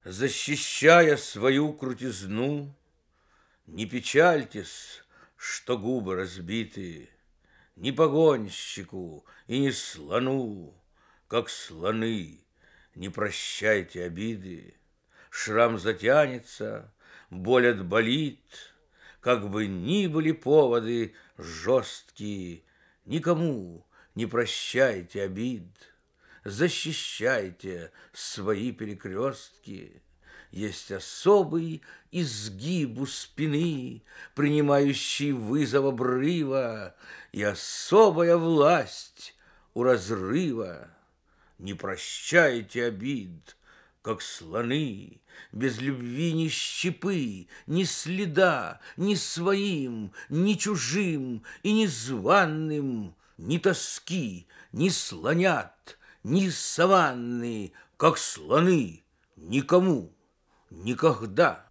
Защищая свою крутизну, не печальтесь, что губы разбиты, ни погонщику и ни слону, как слоны, не прощайте обиды. Шрам затянется, боль отболит, как бы ни были поводы жесткие, никому не прощайте обид. Защищайте свои перекрестки. Есть особый изгиб у спины, принимающий вызов обрыва, и особая власть у разрыва. Не прощайте обид, как слоны, без любви ни щепы, ни следа, ни своим, ни чужим и незваным, ни тоски, ни слонят, ни саванны, как слоны, никому, никогда.